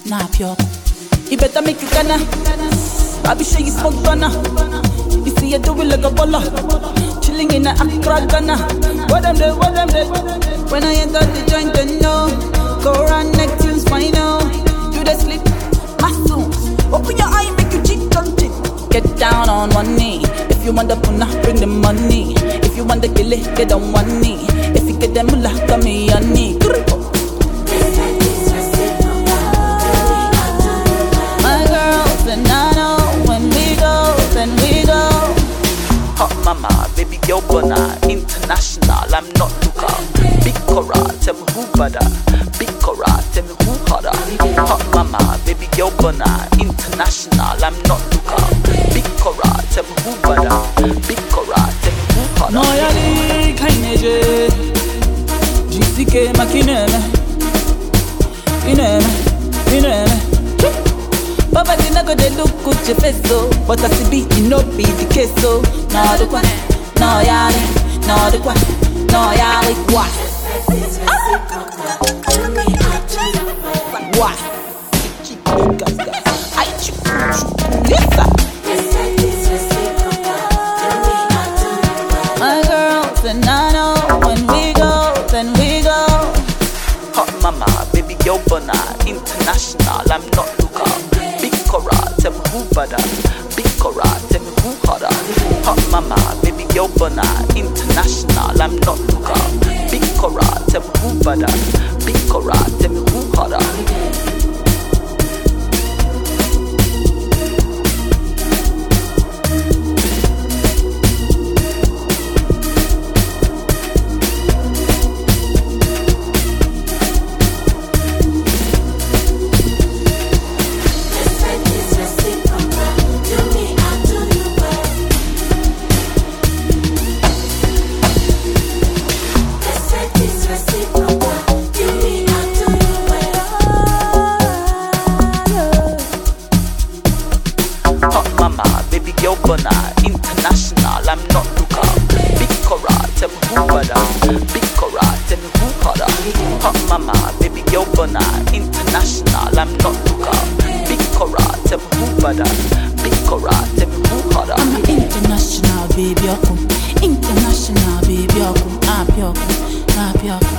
nah pure. You better make it gonna. I be sure you smoke Ghana. You see you do it like a baller. Chilling in a Accra, Ghana. What them do? When I enter the joint, then no. Go around neck tunes, final. Do the sleep, muscles. Open your eye, make you cheek, don't cheek. Get down on one knee. If you want the puna, bring the money. If you want the gilly, get on one knee. If you get the mullah, come me on knee. My girls and I know when we go, then we go. Hot mama, baby girl bona, international, I'm not Luka. Big Cora, tell me who bada. Big Cora, tell me who harder. Hot mama, baby girl bona, international, I'm not Luka. Big Cora, tell me who bada. Big Cora, tell me who harder. No yali kaineje, GCK makineme, ineme. Papa didn't go de look good your face so, but I see beat you no be the case so. No the kwa, no yali, no the kwa, no yali kwa. What? I my girls and I know when we go, then we go. Hot mama, baby girl bona, international, I'm not Luka. Big Cora, tell me who bada. Big Cora, tell me who harder. Hot mama, baby girl bona, international, I'm not Luka. Big Cora, tell me who bada. Big Cora, tell me who harder. Baby girl bona, international, I'm not Luka. Big Cora, tell me who bada. Big Cora, tell me who harder. Hot mama, baby girl bona, international, I'm not Luka. Big Cora, tell me who bada. Big Cora, tell me who harder. I'm an international baby, international baby, I'm pure.